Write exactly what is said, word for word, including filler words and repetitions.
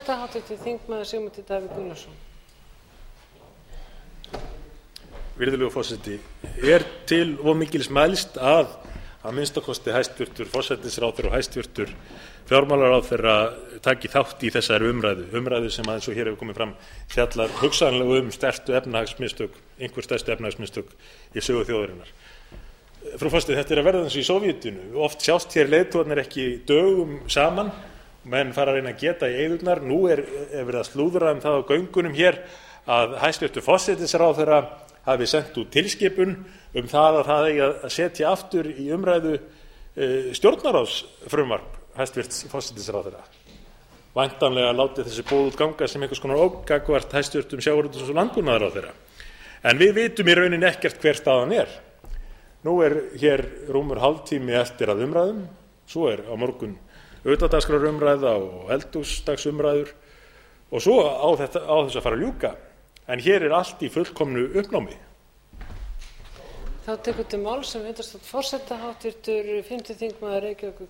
háttvirtur þingmaður Sigmundur Davíð Gunnlaugsson. Virðulegur forseti, er til of mikils mælst að að minnsta kosti hæstvirtur forsætisráðherra og hæstvirtur fjármálaráðherra taki þátt í þessari umræðu, umræðu sem eins og hér hefur komið fram fjallar hugsanlega um stærstu efnahagsmistök, einhver stærstu efnahagsmistök í sögu þjóðarinnar. Frú forseti, þetta er að verða eins og í Sovétinu. Oft sjást hér leiðtogarnir ekki dögum saman, menn fara að reyna að geta í eyðurnar. Nú er, er verið að slúðra um það á göngunum hér að hæstvirtur forsætisráðherra hafi sendt út tilskipun um það að það eigi að setja aftur í umræðu e, stjórnarráðsfrumvarp hæstvirts forsætisráðherra. Væntanlega látið þessi boð út ganga sem einhvers konar ógn gagnvart hæstvirtum sjávarútvegs- og landbúnaðarráðherra. En við vitum í rauninni ekkert hver staðan er. Nú er hér rúmur hálftími eftir að umræðum, svo er á morgun utandagskrárumræða og eldhúsdagsumræður og svo á, þetta, á þess að fara að ljúka. En hér er allt í fullkomnu uppnámi. Þá tekur til máls sem undirstofn forseta háttvirtur fimmti þingmaður Reykjavíkur